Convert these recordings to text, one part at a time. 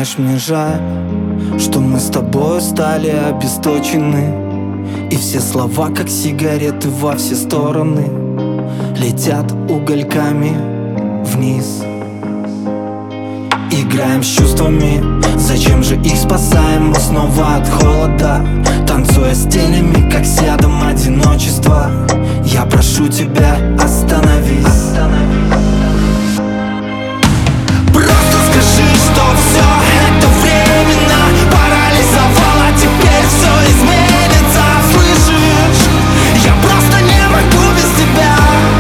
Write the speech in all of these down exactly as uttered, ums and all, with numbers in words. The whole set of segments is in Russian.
Знаешь, мне жаль, что мы с тобой стали обесточены, и все слова, как сигареты, во все стороны летят угольками вниз. Играем с чувствами, зачем же их спасаем мы снова от холода, танцуя с тенями, как с ядом одиночества. Я прошу тебя, остановись, остановись. Просто скажи, что все это временно, парализовало, теперь все изменится. Слышишь? Я просто не могу без тебя.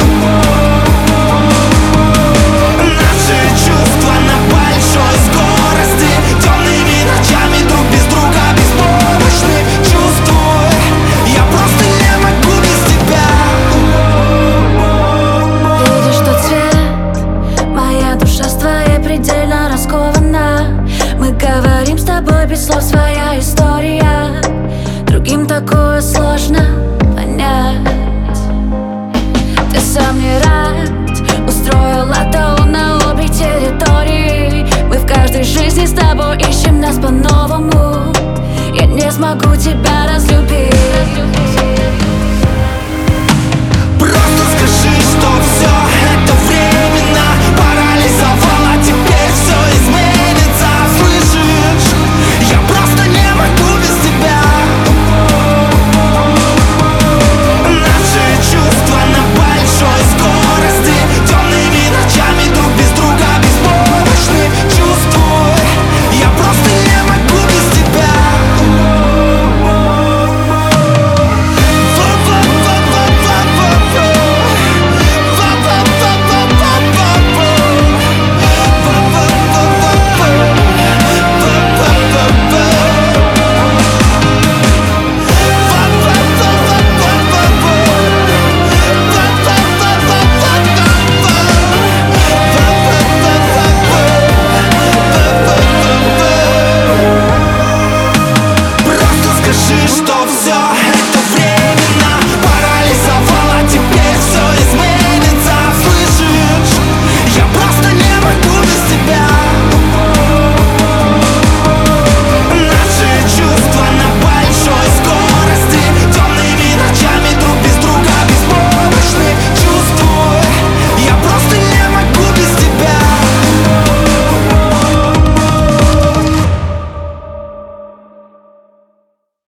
Наши чувства на большой скорости, темными ночами друг без друга беспомощны. Чувствуй, я просто не могу без тебя. Видишь тот цвет? Моя душа с твоей предельно раскована. Мы говорим с тобой без слов, своя история. Другим такое сложно понять. Ты сам не рад, устроил атаку на обе территории. Мы в каждой жизни с тобой ищем нас по-новому. Я не смогу тебя разлюбить.